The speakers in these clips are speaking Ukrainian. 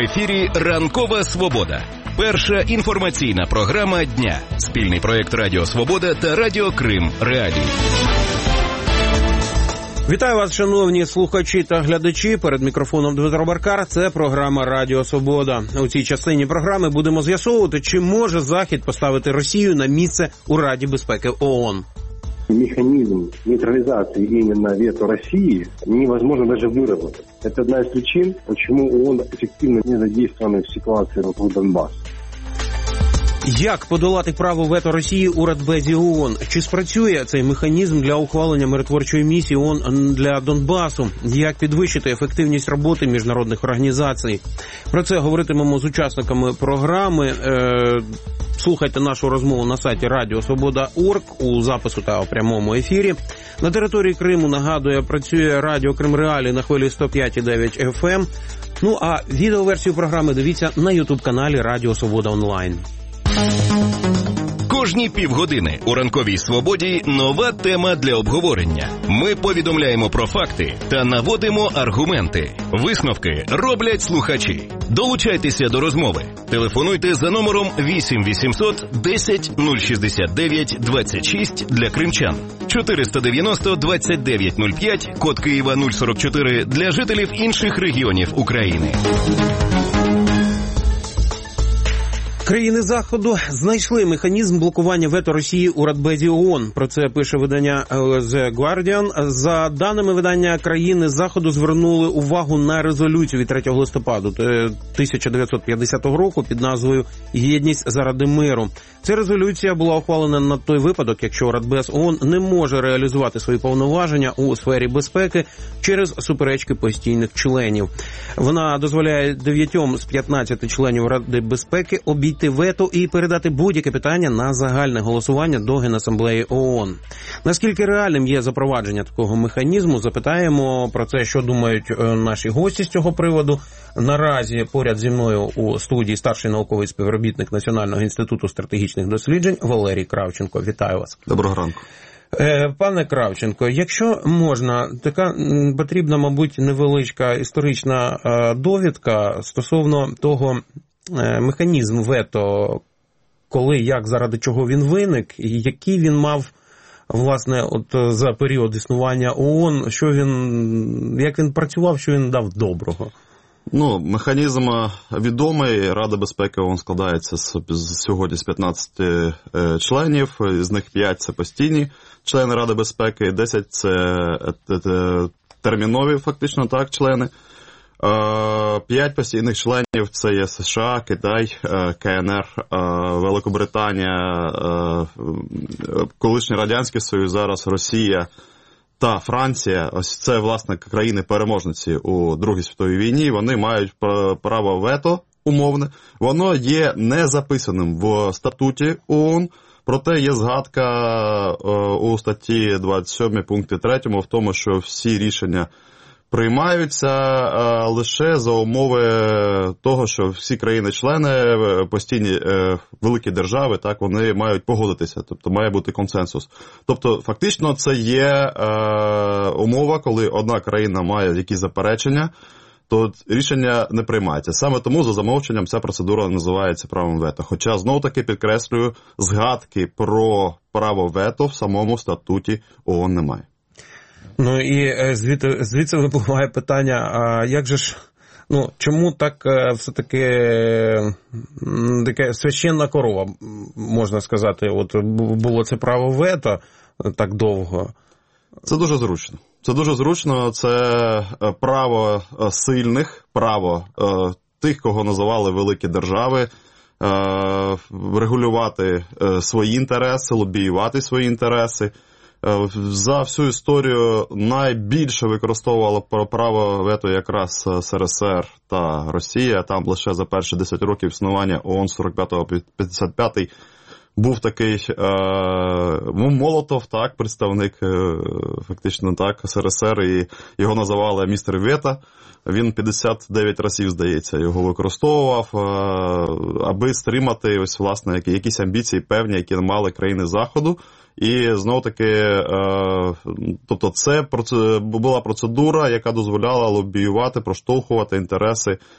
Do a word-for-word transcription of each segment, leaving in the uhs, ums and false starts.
ефірі «Ранкова Свобода». Перша інформаційна програма дня. Спільний проєкт Радіо Свобода та Радіо Крим Реалії. Вітаю вас, шановні слухачі та глядачі. Перед мікрофоном Дмитро Баркар. Це програма «Радіо Свобода». У цій частині програми будемо з'ясовувати, чи може Захід поставити Росію на місце у Раді безпеки ООН. Механизм нейтрализации именно вето России невозможно даже выработать. Это одна из причин, почему ООН эффективно не задействована в ситуации вокруг Донбасса. Як подолати право вето Росії у Радбезі ООН? Чи спрацює цей механізм для ухвалення миротворчої місії ООН для Донбасу? Як підвищити ефективність роботи міжнародних організацій? Про це говоритимемо з учасниками програми. Слухайте нашу розмову на сайті радіо свобода крапка орг у запису та у прямому ефірі. На території Криму, нагадує, працює Радіо Крим Реалії на хвилі сто п'ять і дев'ять еф ем. Ну а відеоверсію програми дивіться на ютуб-каналі Радіо Свобода онлайн. Кожні півгодини у «Ранковій Свободі» нова тема для обговорення. Ми повідомляємо про факти та наводимо аргументи. Висновки роблять слухачі. Долучайтеся до розмови. Телефонуйте за номером вісім вісімсот десять нуль шістдесят дев'ять двадцять шість для кримчан, чотириста дев'яносто двадцять дев'ять нуль п'ять, код Києва нуль сорок чотири для жителів інших регіонів України. Країни Заходу знайшли механізм блокування вето Росії у Радбезі ООН. Про це пише видання The Guardian. За даними видання, країни Заходу звернули увагу на резолюцію від третього листопада тисяча дев'ятсот п'ятдесятого року під назвою «Єдність заради миру». Ця резолюція була ухвалена на той випадок, якщо Радбез ООН не може реалізувати свої повноваження у сфері безпеки через суперечки постійних членів. Вона дозволяє дев'ятьом з п'ятнадцяти членів Ради безпеки обійти вето і передати будь-яке питання на загальне голосування до Генасамблеї ООН. Наскільки реальним є запровадження такого механізму, запитаємо про це, що думають наші гості з цього приводу. Наразі поряд зі мною у студії старший науковий співробітник Національного інституту стратегічних досліджень Валерій Кравченко. Вітаю вас. Доброго ранку. Пане Кравченко, якщо можна, така потрібна, мабуть, невеличка історична довідка стосовно того механізму вето, коли, як, заради чого він виник, і який він мав, власне, от за період існування ООН, що він, як він працював, що він дав доброго? Ну, механізм відомий. Рада безпеки ООН складається з, сьогодні з п'ятнадцяти е, членів, з них п'ять – це постійні члени Ради безпеки, десять – це е, е, термінові, фактично, так, члени. П'ять постійних членів – це є США, Китай, КНР, Великобританія, колишній Радянський Союз, зараз Росія та Франція. Ось це, власне, країни-переможниці у Другій світовій війні. Вони мають право вето умовне. Воно є не записаним в статуті ООН, проте є згадка у статті двадцять сьомій пункті третьому в тому, що всі рішення приймаються а, лише за умови того, що всі країни-члени, постійні е, великі держави, так, вони мають погодитися, тобто має бути консенсус. Тобто, фактично, це є е, умова, коли одна країна має якісь заперечення, то рішення не приймається. Саме тому за замовченням ця процедура називається правом вето. Хоча, знов-таки, підкреслюю, згадки про право вето в самому статуті ООН немає. Ну і звідти, звідси випливає питання, а як же ж, ну, чому так все-таки таке священна корова, можна сказати, от було це право вето так довго? Це дуже зручно. Це дуже зручно, це право сильних, право тих, кого називали великі держави, регулювати свої інтереси, лобіювати свої інтереси. За всю історію найбільше використовувало право вето якраз СРСР та Росія. Там лише за перші десять років існування ООН з сорок п'ятого по п'ятдесят п'ятий був такий е, Молотов, так, представник е, фактично так СРСР, і його називали містер Вето. Він п'ятдесят дев'ять разів, здається, його використовував, е, аби стримати ось, власне, якісь амбіції певні, які мали країни Заходу. І знов-таки, е, тобто це була процедура, яка дозволяла лобіювати, проштовхувати інтереси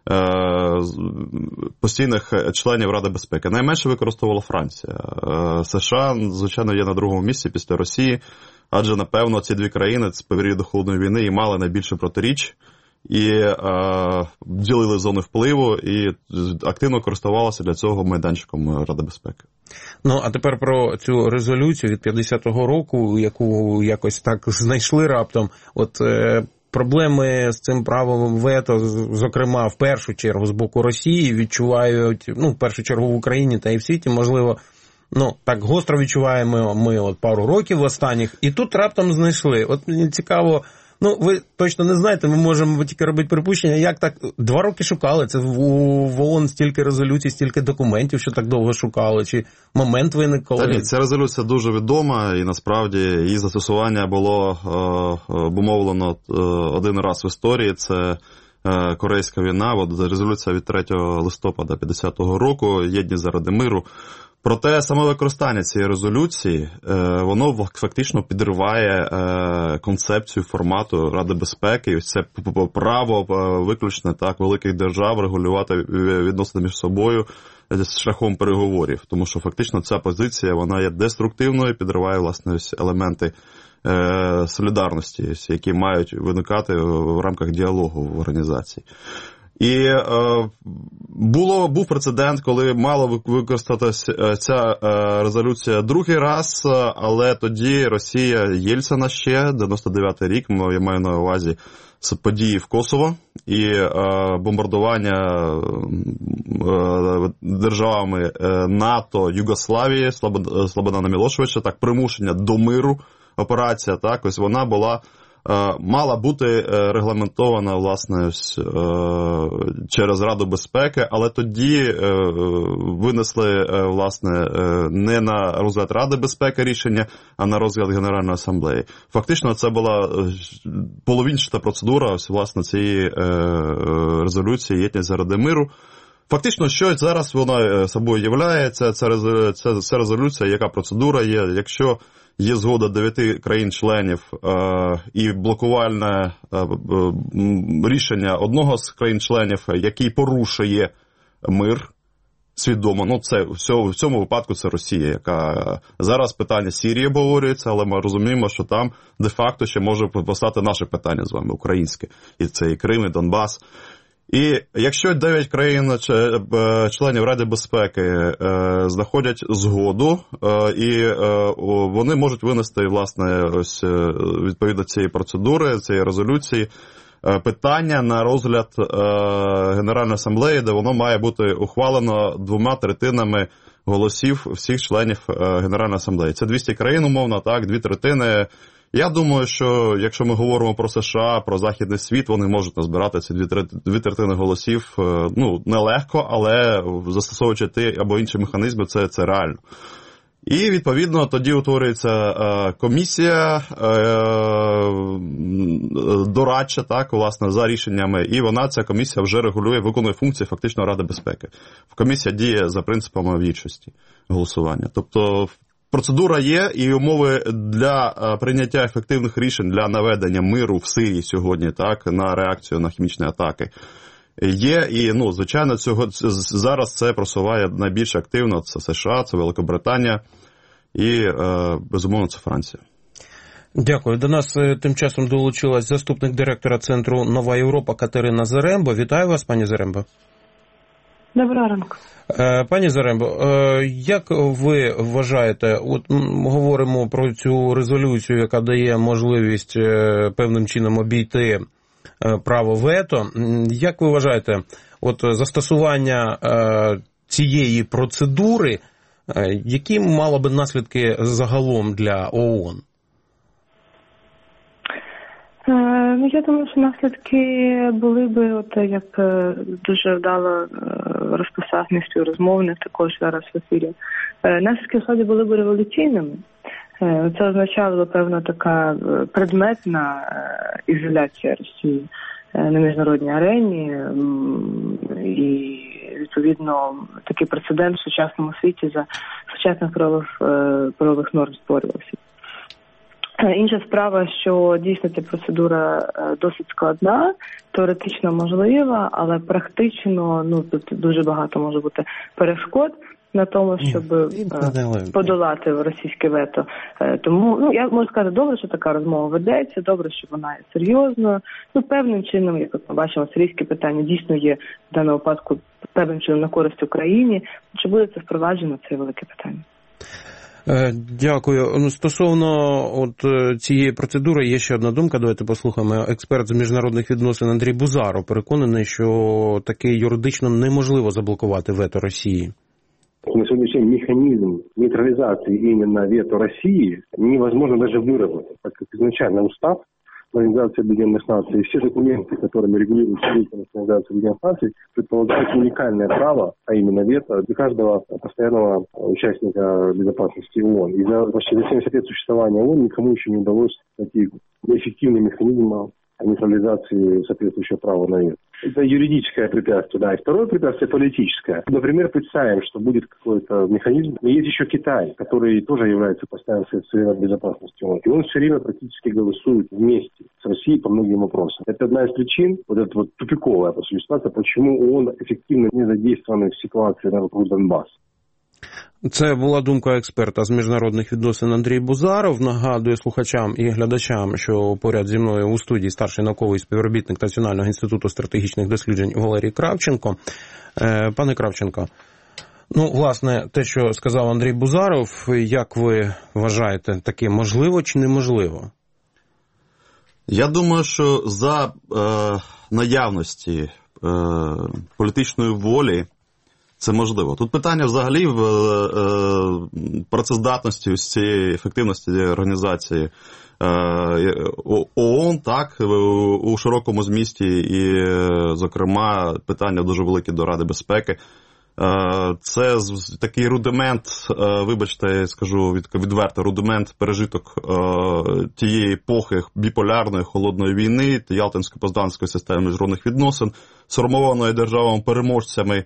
постійних членів Ради безпеки. Найменше використовувала Франція. США, звичайно, є на другому місці після Росії, адже, напевно, ці дві країни з періоду Холодної війни і мали найбільше протиріч, і е, ділили зони впливу, і активно користувалися для цього майданчиком Ради безпеки. Ну, а тепер про цю резолюцію від п'ятдесятого року, яку якось так знайшли раптом. От е, проблеми з цим правом вето, зокрема, в першу чергу з боку Росії, відчувають, ну, в першу чергу в Україні та і в світі, можливо, ну, так гостро відчуваємо ми от пару років останніх, і тут раптом знайшли. От мені цікаво, ну, ви точно не знаєте, ми можемо тільки робити припущення, як так, два роки шукали, це в, в ООН стільки резолюцій, стільки документів, що так довго шукали, чи момент виник, коли... Та ні, ця резолюція дуже відома, і насправді її застосування було е, обумовлено е, один раз в історії, це е, Корейська війна, от резолюція від третього листопада п'ятдесятого року, єдність заради миру. Проте саме використання цієї резолюції, воно фактично підриває концепцію формату Ради безпеки. Ось це право виключне так великих держав регулювати відносини між собою шляхом переговорів. Тому що фактично ця позиція, вона є деструктивною, підриває, власне, ось елементи солідарності, які мають виникати в рамках діалогу в організації. І е, було, був прецедент, коли мала використатися ця е, резолюція другий раз, але тоді Росія Єльцина ще, дев'яносто дев'ятий рік, я маю на увазі події в Косово і е, бомбардування е, державами НАТО, Югославії, Слободана Мілошевича, так, примушення до миру операція, так, ось вона була мала бути регламентована, власне, через Раду безпеки, але тоді винесли, власне, не на розгляд Ради безпеки рішення, а на розгляд Генеральної асамблеї. Фактично, це була половинчата процедура, ось, власне, цієї резолюції «Єдність заради миру». Фактично, що зараз вона собою являється, це, це, це резолюція, яка процедура є, якщо є згода дев'яти країн-членів е, і блокувальне е, е, рішення одного з країн-членів, який порушує мир свідомо. Ну, це в цьому випадку це Росія, яка зараз питання Сирії обговорюється, але ми розуміємо, що там де-факто ще може постати наше питання з вами, українське. І це і Крим, і Донбас. І якщо дев'ять країн членів Ради безпеки знаходять згоду, і вони можуть винести, власне, ось відповідно цієї процедури, цієї резолюції, питання на розгляд Генеральної асамблеї, де воно має бути ухвалено двома третинами голосів всіх членів Генеральної асамблеї. Це двісті країн, умовно, так, дві третини. Я думаю, що якщо ми говоримо про США, про західний світ, вони можуть назбирати ці дві третини голосів, ну, нелегко, але застосовуючи ті або інші механізми, це, це реально. І, відповідно, тоді утворюється е, комісія е, дорадча, так, власне, за рішеннями, і вона, ця комісія, вже регулює, виконує функції фактично Ради безпеки. Комісія діє за принципами більшості голосування. Тобто, процедура є, і умови для прийняття ефективних рішень для наведення миру в Сирії сьогодні, так, на реакцію на хімічні атаки є. І, ну, звичайно, цього зараз це просуває найбільш активно. Це США, це Великобританія і, безумовно, це Франція. Дякую. До нас тим часом долучилась заступник директора Центру «Нова Європа» Катерина Заремба. Вітаю вас, пані Заремба. Доброго ранку. Пані Зарембо, як ви вважаєте, от говоримо про цю резолюцію, яка дає можливість певним чином обійти право вето, як ви вважаєте, от застосування цієї процедури, які мало би наслідки загалом для ООН? Ну, я думаю, що наслідки були би, от як дуже вдало розписав мій співрозмовник також зараз в ефірі, наслідки справді були б революційними. Це означало, певно, така предметна ізоляція Росії на міжнародній арені і, відповідно, такий прецедент в сучасному світі за сучасних правових, правових норм створювався. Інша справа, що дійсно ця процедура досить складна, теоретично можлива, але практично, ну, тут дуже багато може бути перешкод на тому, щоб подолати російське вето. Тому, ну, я можу сказати, добре, що така розмова ведеться, добре, що вона є серйозною. Ну, певним чином, як ми бачимо, сирійське питання дійсно є в даному випадку певним чином на користь Україні. Чи буде це впроваджено, це велике питання. Дякую. Стосовно от цієї процедури є ще одна думка, давайте послухаємо. Експерт з міжнародних відносин Андрій Бузаров переконаний, що таки юридично неможливо заблокувати вето Росії. На сегодняшний день механизм нейтрализации именно вето России невозможно даже выработать, так как изначально устав Организации Объединенных Наций и все документы, которыми регулируют деятельность Организации Объединенных Наций, предполагают уникальное право, а именно вето для каждого постоянного участника безопасности ООН. И за почти за семьдесят лет существования ООН никому еще не удалось найти эффективный механизм нейтрализации соответствующего права на вето. Это юридическое препятствие, да. И второе препятствие политическое. Например, представим, что будет какой-то механизм. Но есть еще Китай, который тоже является постоянным следствием безопасности ООН. И он все время практически голосует вместе с Россией по многим вопросам. Это одна из причин, вот эта вот тупиковая по сути ситуация, почему ООН эффективно не задействован в ситуации вокруг Донбасса. Це була думка експерта з міжнародних відносин Андрій Бузаров. Нагадую слухачам і глядачам, що поряд зі мною у студії старший науковий співробітник Національного інституту стратегічних досліджень Валерій Кравченко. Пане Кравченко, ну, власне, те, що сказав Андрій Бузаров, як ви вважаєте, таке можливо чи неможливо? Я думаю, що за е, наявності е, політичної волі це можливо. Тут питання взагалі в е, працездатності, ось цієї ефективності організації е, ООН, так, у широкому змісті, і, зокрема, питання дуже велике до Ради безпеки. Е, це такий рудимент, е, вибачте, я скажу відверто, рудимент, пережиток е, тієї епохи біполярної холодної війни, Ялтинсько-Позданської системи міжнародних відносин, сформованої державами-переможцями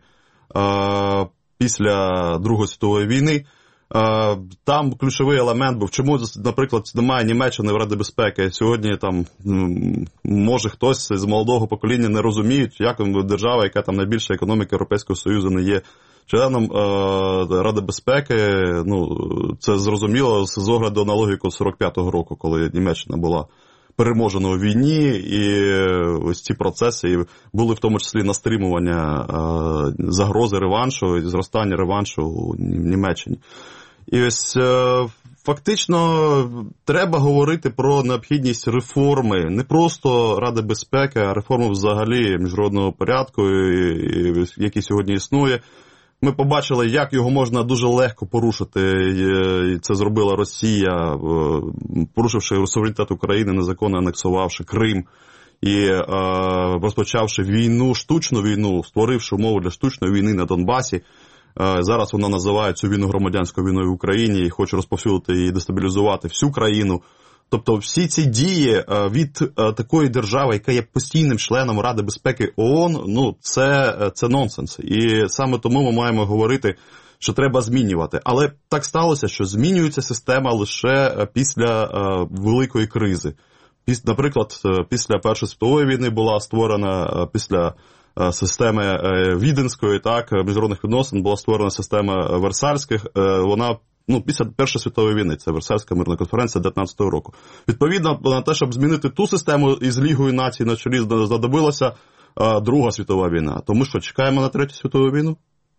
після Другої світової війни. Там ключовий елемент був, чому, наприклад, немає Німеччини в Раді безпеки. Сьогодні там, може, хтось з молодого покоління не розуміє, як держава, яка там найбільша економіка Європейського Союзу, не є членом Ради безпеки. Ну, це зрозуміло з огляду на логіку сорок п'ятого року, коли Німеччина була переможено у війні, і ось ці процеси були в тому числі на стримування загрози реваншу і зростання реваншу у Німеччині. І ось фактично треба говорити про необхідність реформи, не просто Ради безпеки, а реформи взагалі міжнародного порядку, який сьогодні існує. Ми побачили, як його можна дуже легко порушити, і це зробила Росія, порушивши суверенітет України, незаконно анексувавши Крим і е, розпочавши війну, штучну війну, створивши умови для штучної війни на Донбасі. Е, зараз вона називає цю війну громадянською війною в Україні і хоче розповсюдити і дестабілізувати всю країну. Тобто всі ці дії від такої держави, яка є постійним членом Ради безпеки ООН, ну, це, це нонсенс. І саме тому ми маємо говорити, що треба змінювати. Але так сталося, що змінюється система лише після великої кризи. Піс, наприклад, після Першої світової війни була створена, після системи Віденської, так, міжнародних відносин, була створена система Версальських, вона Ну, після Першої світової війни, це Версальська мирна конференція дев'ятнадцятого року. Відповідно, на те, щоб змінити ту систему із Лігою націй на чолі, знадобилася а, Друга світова війна. Тому що, чекаємо на Третю світову війну?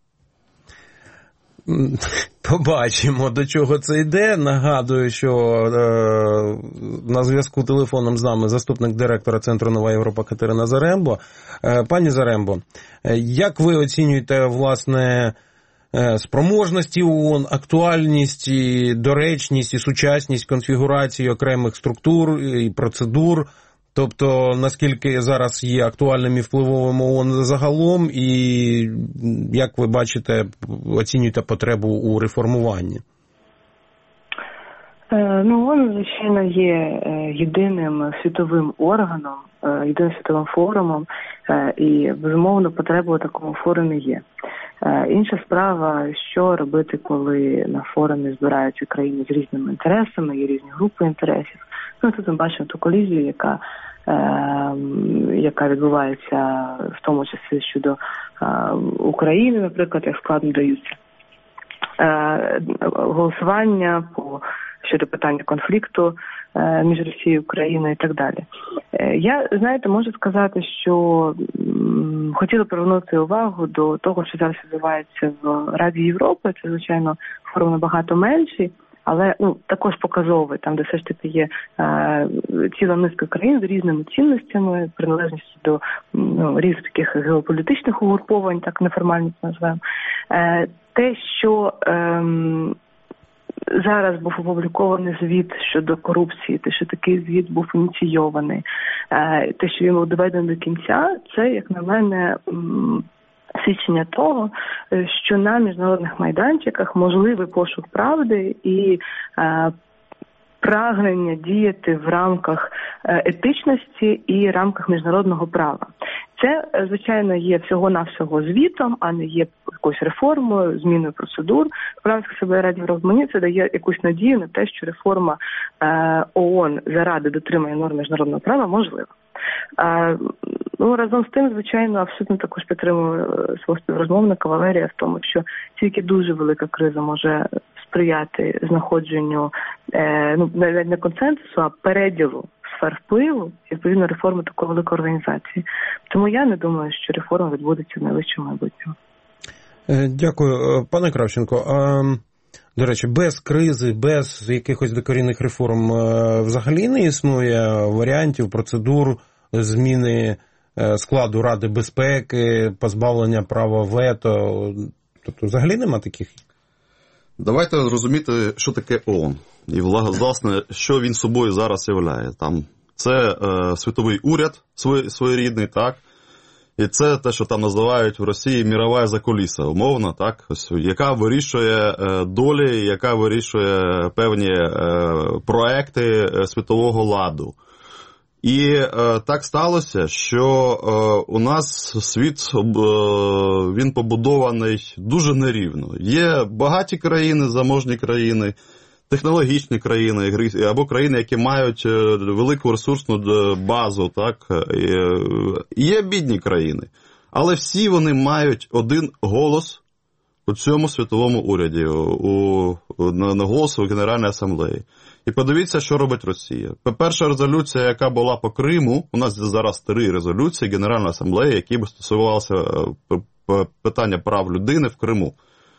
Побачимо, до чого це йде. Нагадую, що е, на зв'язку телефоном з нами заступник директора Центру Нова Європа Катерина Зарембо. Е, пані Зарембо, як ви оцінюєте, власне, спроможності ООН, актуальність, і доречність і сучасність конфігурації окремих структур і процедур, тобто наскільки зараз є актуальним і впливовим ООН загалом, і як ви бачите, оцінюєте потребу у реформуванні? Ну, ООН, звичайно, є єдиним світовим органом, єдиним світовим форумом, і, безумовно, потреба у такому форумі є. Інша справа, що робити, коли на форумі збираються країни з різними інтересами, є різні групи інтересів. Ну, тут ми бачимо ту колізію, яка, е, яка відбувається в тому числі щодо е, України, наприклад, як складно даються е, голосування по щодо питання конфлікту е, між Росією і Україною і так далі. Е, я, знаєте, можу сказати, що м, хотіла привернути увагу до того, що зараз відбувається в Раді Європи. Це, звичайно, форум набагато менший, але ну, також показовий, там, де все ж таки є е, ціла низка країн з різними цінностями, приналежністю до ну, різних таких геополітичних угруповань, так неформально це називаємо. Е, те, що е, зараз був опублікований звіт щодо корупції, те, що такий звіт був ініційований, е, те, що він був доведений до кінця, це, як на мене, м, свідчення того, що на міжнародних майданчиках можливий пошук правди і е, прагнення діяти в рамках етичності і рамках міжнародного права. Це, звичайно, є всього-навсього звітом, а не є якоюсь реформою, зміною процедур. Справді себе Раді Європи, мені це дає якусь надію на те, що реформа е, ООН заради дотримання норм міжнародного права можлива. Е, ну, разом з тим, звичайно, абсолютно також підтримую свого співрозмовника Валерія в тому, що тільки дуже велика криза може сприяти знаходженню е, ну, навіть не консенсусу, а переділу сфер впливу і, відповідно, реформи такої великої організації. Тому я не думаю, що реформа відбудеться в найближчому майбутньому. Дякую. Пане Кравченко, а, до речі, без кризи, без якихось докорінних реформ взагалі не існує варіантів, процедур, зміни складу Ради безпеки, позбавлення права вето? Тобто взагалі нема таких? Давайте розуміти, що таке ООН. І, власне, що він собою зараз являє. Там це е, світовий уряд свої, своєрідний, так? І це те, що там називають в Росії мірова закуліса, умовно, так? Ось, яка вирішує е, долі, яка вирішує певні е, проекти світового ладу. І е, так сталося, що е, у нас світ, е, він побудований дуже нерівно. Є багаті країни, заможні країни, технологічні країни, або країни, які мають велику ресурсну базу, так? І є бідні країни. Але всі вони мають один голос у цьому світовому уряді, у, на, на голос у Генеральній асамблеї. І подивіться, що робить Росія. Перша резолюція, яка була по Криму, у нас зараз три резолюції Генеральної асамблеї, які б стосувалися питання прав людини в Криму.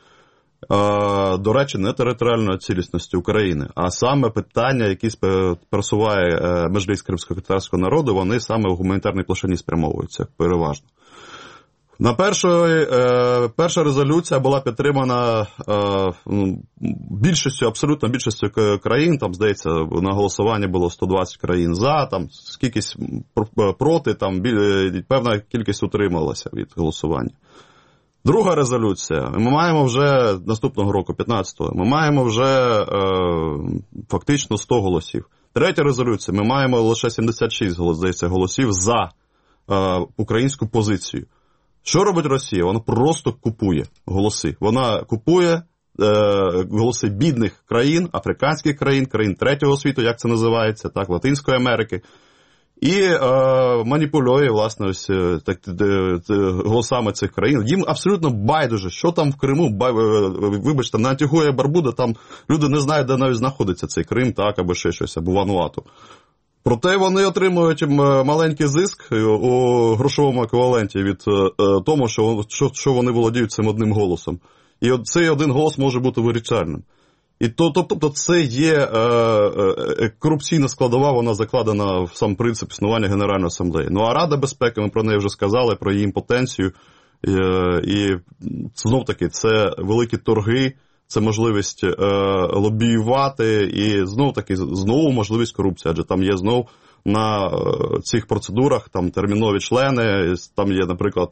До речі, не територіальної цілісності України, а саме питання, які пересуває Меджліс кримсько-татарського народу, вони саме у гуманітарній площині спрямовуються, переважно. На першої, перша резолюція була підтримана більшістю, абсолютно більшістю країн, там, здається, на голосуванні було сто двадцять країн за, там, скількись проти, там, певна кількість утрималася від голосування. Друга резолюція. Ми маємо вже наступного року, п'ятнадцятого, ми маємо вже е, фактично сто голосів. Третя резолюція. Ми маємо лише сімдесят шість, здається, голосів за е, українську позицію. Що робить Росія? Вона просто купує голоси. Вона купує е, голоси бідних країн, африканських країн, країн третього світу, як це називається, так, Латинської Америки. І е, маніпулює, власне, ось так, голосами цих країн. Їм абсолютно байдуже, що там в Криму, бай, вибачте, на Антигуа і Барбуда, там люди не знають, де навіть знаходиться цей Крим, так, або ще щось, або Вануату. Проте вони отримують маленький зиск у грошовому еквіваленті від е, тому, що, що, що вони володіють цим одним голосом. І от цей один голос може бути вирішальним. І то, тобто це є е, е, корупційна складова, вона закладена в сам принцип існування Генеральної асамблеї. Ну а Рада безпеки, ми про неї вже сказали, про її імпотенцію. Е, і знов-таки це великі торги, це можливість е, лобіювати і знов-таки знову можливість корупції. Адже там є знов на е, цих процедурах там термінові члени, там є, наприклад,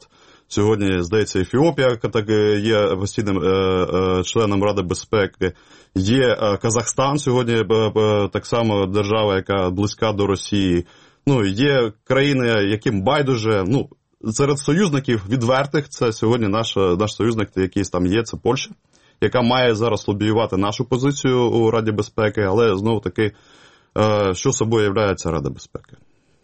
Сьогодні, здається, Ефіопія, яка так є постійним членом Ради безпеки. Є Казахстан сьогодні, так само держава, яка близька до Росії. Ну, є країни, яким байдуже, ну, серед союзників відвертих, це сьогодні наш, наш союзник, який там є, це Польща, яка має зараз лобіювати нашу позицію у Раді безпеки, але, знову-таки, що собою являється Рада безпеки.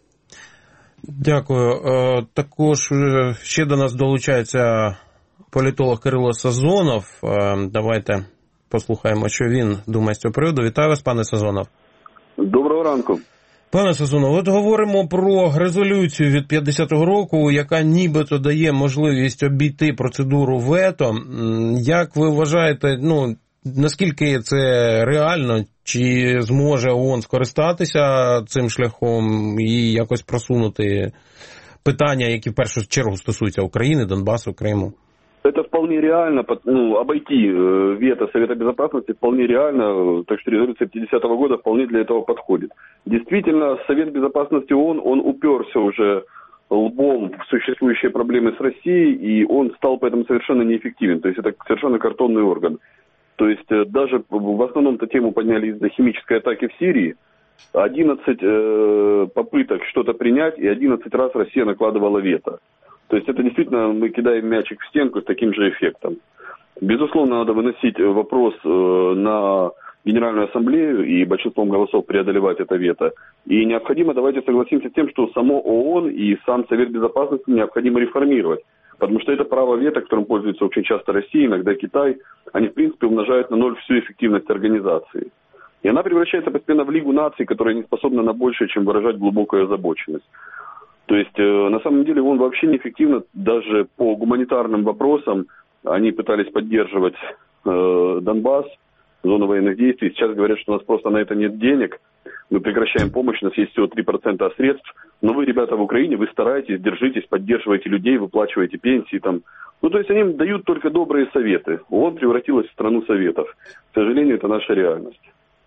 Дякую. Також ще до нас долучається політолог Кирило Сазонов. Давайте послухаємо, що він думає з цього приводу. Вітаю вас, пане Сазонов. Доброго ранку. Пане Сазонов, от говоримо про резолюцію від п'ятдесятого року, яка нібито дає можливість обійти процедуру вето. Як ви вважаєте, ну, наскільки це реально? Чи зможе ООН скористатися цим шляхом і якось просунути питання, які в першу чергу стосуються України, Донбасу, Криму? Это вполне реально, ну, обойти вето Совета Безопасности вполне реально, так что резолюция пятидесятого года вполне для этого подходит. Действительно, Совет Безопасности ООН, он уперся уже лбом в существующие проблемы с Россией, и он стал поэтому совершенно неэффективен, то есть это совершенно картонный орган. То есть даже в основном-то тему подняли из-за химической атаки в Сирии. одиннадцать э, попыток что-то принять, и одиннадцать раз Россия накладывала вето. То есть это действительно мы кидаем мячик в стенку с таким же эффектом. Безусловно, надо выносить вопрос э, на Генеральную Ассамблею и большинством голосов преодолевать это вето. И необходимо, давайте согласимся с тем, что само ООН и сам Совет Безопасности необходимо реформировать. Потому что это право вето, которым пользуется очень часто Россия, иногда Китай, они, в принципе, умножают на ноль всю эффективность организации. И она превращается постепенно в Лигу наций, которая не способна на большее, чем выражать глубокую озабоченность. То есть, э, на самом деле, он вообще неэффективно, даже по гуманитарным вопросам. Они пытались поддерживать э, Донбасс, зону военных действий. Сейчас говорят, что у нас просто на это нет денег. Мы прекращаем помощь, у нас есть всего три процента средств. Но вы, ребята, в Украине, вы стараетесь, держитесь, поддерживаете людей, выплачиваете пенсии там. Ну, то есть они дают только добрые советы. ООН превратилась в страну советов. К сожалению, это наша реальность.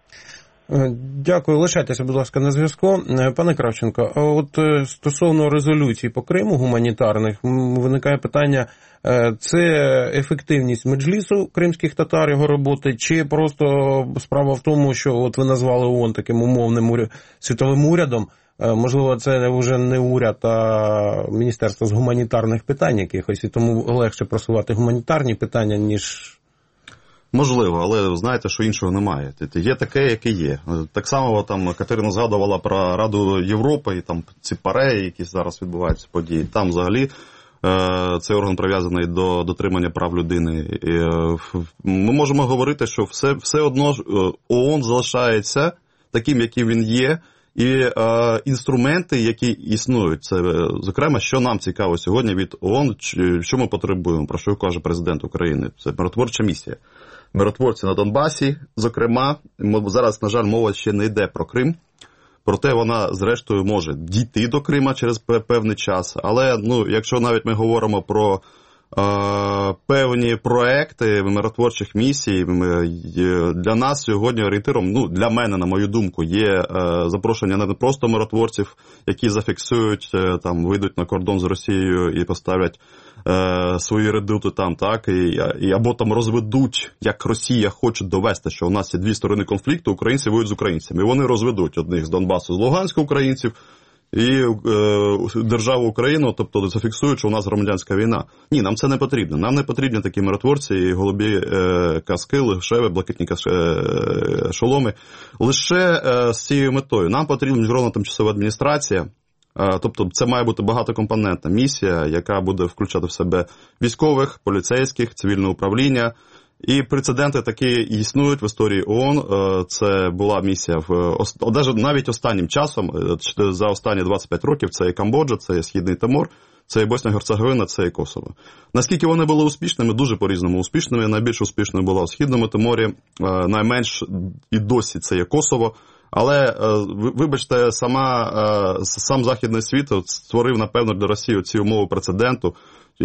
Дякую. Лишайтеся, будь ласка, на зв'язку. Пане Кравченко, от стосовно резолюцій по Криму гуманітарних, виникає питання, це ефективність меджлісу кримських татар, його роботи, чи просто справа в тому, що от ви назвали ООН таким умовним світовим урядом, можливо, це вже не уряд, а Міністерство з гуманітарних питань якихось, і тому легше просувати гуманітарні питання, ніж... Можливо, але знаєте, що іншого немає. Є таке, яке є. Так само там Катерина згадувала про Раду Європи і там ці пареї, які зараз відбуваються події. Там взагалі е, цей орган прив'язаний до дотримання прав людини. І, е, ми можемо говорити, що все, все одно ООН залишається таким, яким він є. І е, інструменти, які існують, це, зокрема, що нам цікаво сьогодні від ООН, що ми потребуємо, про що каже президент України. Це миротворча місія. Миротворці на Донбасі, зокрема, зараз, на жаль, мова ще не йде про Крим, проте вона, зрештою, може дійти до Крима через певний час. Але, ну, якщо навіть ми говоримо про е, певні проекти миротворчих місій, для нас сьогодні орієнтиром, ну, для мене, на мою думку, є е, запрошення не просто миротворців, які зафіксують, е, там, вийдуть на кордон з Росією і поставлять Е, свої редути там, так, і, і або там розведуть, як Росія хоче довести, що у нас є дві сторони конфлікту, українці воюють з українцями. І вони розведуть одних з Донбасу, з Луганська українців, і е, державу Україну, тобто зафіксують, що у нас громадянська війна. Ні, нам це не потрібно. Нам не потрібні такі миротворці, і голубі е, каски, лише блакитні каски, е, шоломи. Лише е, з цією метою. Нам потрібна міжнародна тимчасова адміністрація. Тобто це має бути багатокомпонентна місія, яка буде включати в себе військових, поліцейських, цивільне управління. І прецеденти такі існують в історії ООН. Це була місія в навіть останнім часом, за останні двадцять п'ять років, це і Камбоджа, це і Східний Тимор, це і Босня-Герцеговина, це і Косово. Наскільки вони були успішними? Дуже по-різному успішними. Найбільш успішною була у Східному Тиморі, найменш і досі це є Косово. Але, вибачте, сама, сам Західний світ створив, напевно, для Росії ці умови прецеденту і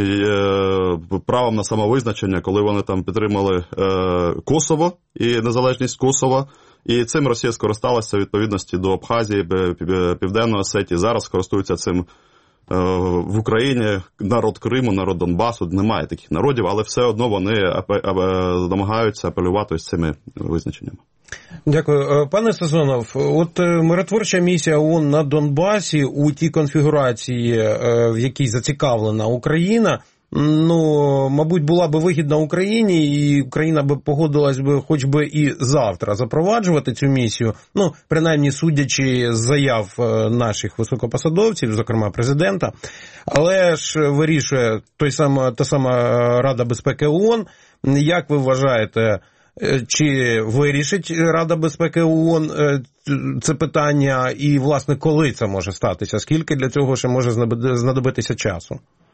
правом на самовизначення, коли вони там підтримали Косово і незалежність Косова. І цим Росія скористалася в відповідності до Абхазії, Південної Осетії. Зараз користується цим в Україні народ Криму, народ Донбасу, немає таких народів, але все одно вони намагаються апелювати з цими визначеннями. Дякую. Пане Сазонов, от миротворча місія ООН на Донбасі у тій конфігурації, в якій зацікавлена Україна, ну, мабуть, була би вигідна Україні, і Україна би погодилась би хоч би і завтра запроваджувати цю місію, ну, принаймні судячи з заяв наших високопосадовців, зокрема президента, але ж вирішує той сама, та сама Рада безпеки ООН. Як ви вважаєте, чи вирішить Рада безпеки ООН це питання, і, власне, коли це може статися? Скільки для цього ще може знадобитися часу?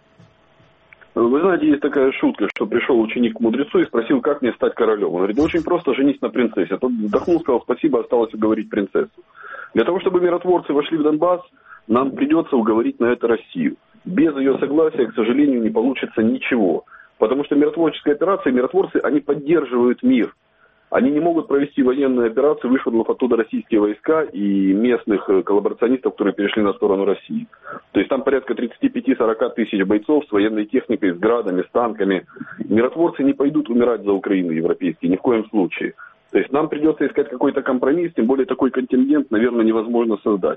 Вы знаете, есть такая шутка, что пришел ученик к мудрецу и спросил, как мне стать королем. Он говорит, да очень просто, женись на принцессе. Тот вздохнул, сказал спасибо, осталось уговорить принцессу. Для того, чтобы миротворцы вошли в Донбасс, нам придется уговорить на это Россию. Без ее согласия, к сожалению, не получится ничего. Потому что миротворческая операция, миротворцы, они поддерживают мир. Они не могут провести военную операцию, вышвырнув оттуда российские войска и местных коллаборационистов, которые перешли на сторону России. То есть там порядка тридцать пять - сорок тысяч бойцов с военной техникой, с градами, с танками. Миротворцы не пойдут умирать за Украину европейские, ни в коем случае. То есть нам придется искать какой-то компромисс, тем более такой контингент, наверное, невозможно создать.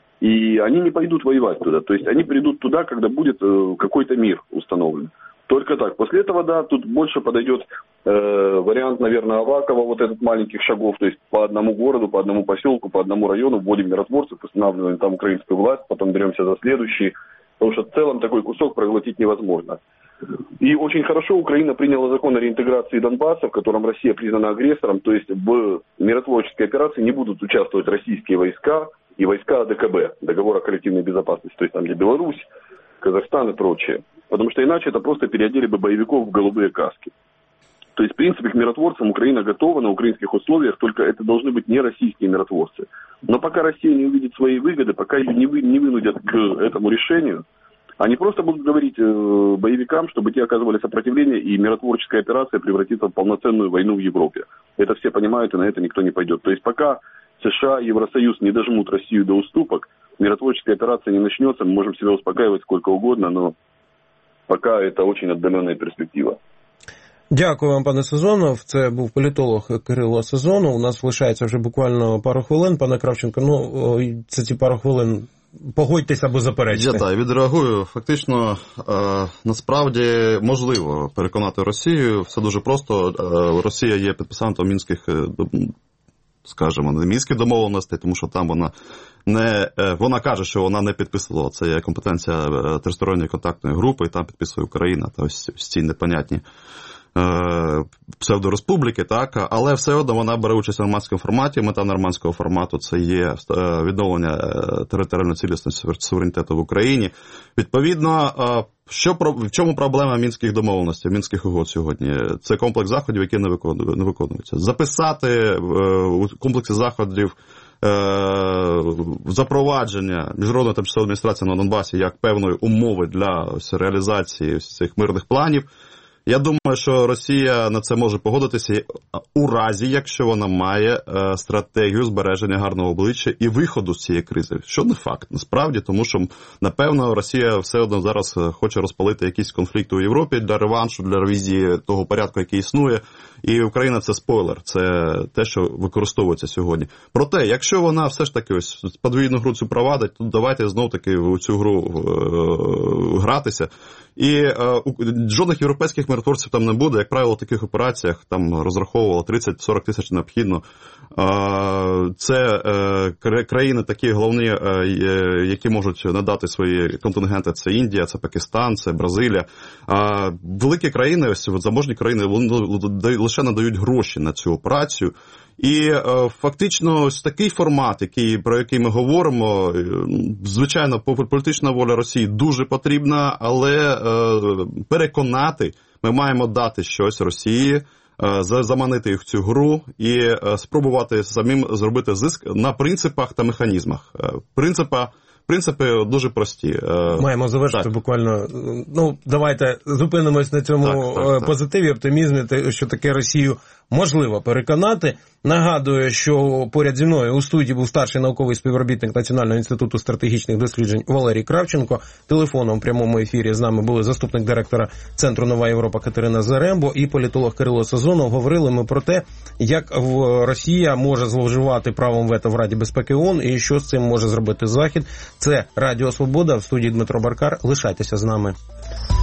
И они не пойдут воевать туда. То есть они придут туда, когда будет какой-то мир установлен. Только так. После этого, да, тут больше подойдет э, вариант, наверное, Авакова, вот этот маленьких шагов, то есть по одному городу, по одному поселку, по одному району вводим миротворцев, устанавливаем там украинскую власть, потом беремся за следующий, потому что в целом такой кусок проглотить невозможно. И очень хорошо Украина приняла закон о реинтеграции Донбасса, в котором Россия признана агрессором, то есть в миротворческой операции не будут участвовать российские войска и войска АДКБ, договора о коллективной безопасности, то есть там где Беларусь, Казахстан и прочее. Потому что иначе это просто переодели бы боевиков в голубые каски. То есть, в принципе, к миротворцам Украина готова на украинских условиях, только это должны быть не российские миротворцы. Но пока Россия не увидит свои выгоды, пока ее не, вы, не вынудят к этому решению, они просто будут говорить э, боевикам, чтобы те оказывали сопротивление, и миротворческая операция превратится в полноценную войну в Европе. Это все понимают, и на это никто не пойдет. То есть, пока США и Евросоюз не дожмут Россию до уступок, миротворческая операция не начнется, мы можем себя успокаивать сколько угодно, но пока это очень отдаленная перспектива. Дякую вам, пане Сазонов. Це був політолог Кирило Сазонов. У нас лишається вже буквально пару хвилин. Пане Кравченко, ну, це ті пару хвилин. Погодьтеся або заперечте. Я так, відреагую. Фактично, е, насправді можливо переконати Росію. Все дуже просто. Е, Росія є підписантом мінських, скажімо, не мінських домовленостей, тому що там вона не, вона каже, що вона не підписувала. Це є компетенція тристоронньої контактної групи, і там підписує Україна, та ось ці непонятні псевдореспубліки, так, але все одно вона бере участь в нормандському форматі. Мета нормандського формату – це є відновлення територіальної цілісності суверенітету в Україні. Відповідно, що, в чому проблема мінських домовленостей, мінських угод сьогодні? Це комплекс заходів, які не виконуються. Записати у комплексі заходів запровадження міжнародної тимчасової адміністрації на Донбасі як певної умови для реалізації цих мирних планів. Я думаю, що Росія на це може погодитися у разі, якщо вона має е, стратегію збереження гарного обличчя і виходу з цієї кризи. Що не факт, насправді, тому що, напевно, Росія все одно зараз хоче розпалити якийсь конфлікт у Європі для реваншу, для ревізії того порядку, який існує. І Україна – це спойлер, це те, що використовується сьогодні. Проте, якщо вона все ж таки ось подвійну гру цю провадить, то давайте знов-таки в цю гру е, гратися. І е, жодних європейських миротворців там не буде. Як правило, в таких операціях там розраховувало тридцять-сорок тисяч необхідно. Е, це е, країни такі головні, е, які можуть надати свої контингенти. Це Індія, це Пакистан, це Бразилія. Е, великі країни, ось заможні країни, вони лише надають гроші на цю операцію. І е, фактично ось такий формат, який, про який ми говоримо, звичайно, політична воля Росії дуже потрібна, але е, переконати ми маємо дати щось Росії, е, заманити їх в цю гру і е, спробувати самим зробити зиск на принципах та механізмах. Е, принципа принципи дуже прості. Маємо завершити так. буквально. Ну, давайте зупинимось на цьому так, так, позитиві, оптимізмі, що таке Росію можливо переконати. Нагадую, що поряд зі мною у студії був старший науковий співробітник Національного інституту стратегічних досліджень Валерій Кравченко. Телефоном в прямому ефірі з нами були заступник директора Центру «Нова Європа» Катерина Зарембо і політолог Кирило Сазонов. Говорили ми про те, як Росія може зловживати правом вето в Раді безпеки ООН і що з цим може зробити Захід. Це Радіо Свобода, в студії Дмитро Баркар. Лишайтеся з нами.